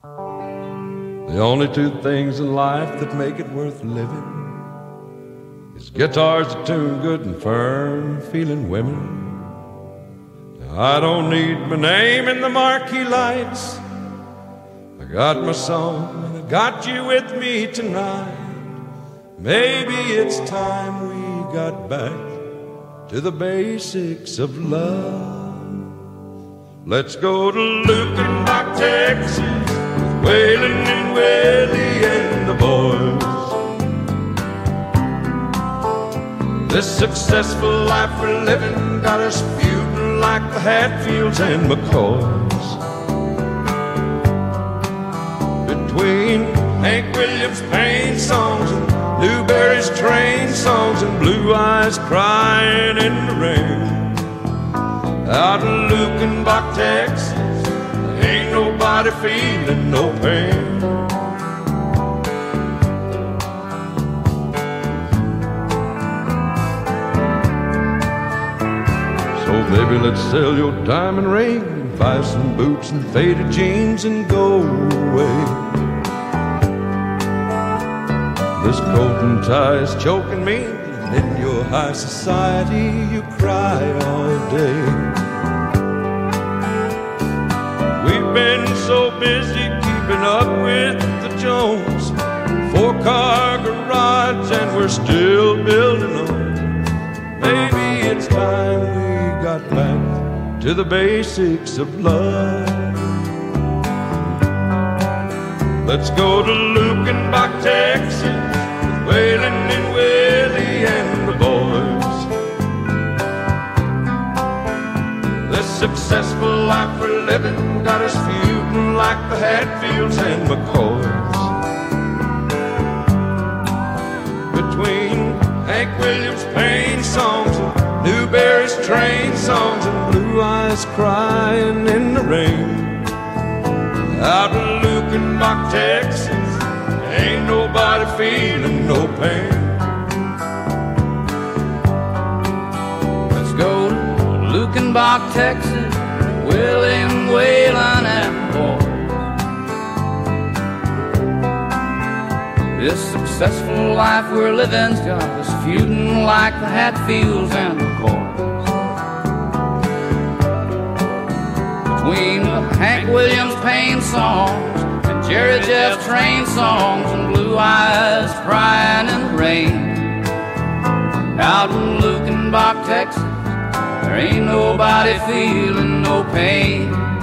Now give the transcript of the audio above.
The only two things in life that make it worth living is guitars that tune good and firm feeling women. Now, I don't need my name in the marquee lights. I got my song and I got you with me tonight. Maybe it's time we got back to the basics of love. Let's go to Lukenbach, Texas, with Waylon and Willie and the boys. This successful life we're living got us feuding like the Hatfields and McCoys. Between Hank Williams' pain songs and Newberry's train songs and Blue Eyes crying in the rain, out in Lukenbach, Texas, ain't nobody feeling no pain. So baby, let's sell your diamond ring, buy some boots and faded jeans and go away. This coat and tie is choking me, and in your high society you cry all day. We've been so busy keeping up with the Jones, 4-car garage and we're still building on. Maybe it's time we got back to the basics of love. Let's go to Lukenbach, Texas, Waylon and Willie and the boys. This successful life we're living got us feuding like the Hatfields and McCoys. Between Hank Williams' pain songs and Newberry's train songs and Blue Eyes crying in the rain, out in Lukenbach, Texas, ain't nobody feeling no pain. Let's go to Lukenbach, Texas, William, Waylon, and boy. This successful life we're living's got us feuding like the Hatfields and McCoys. Between the Hank Williams pain songs and Jerry Jeff train songs and Blue Eyes crying in the rain, out in Lukenbach, Texas, there ain't nobody feeling no pain.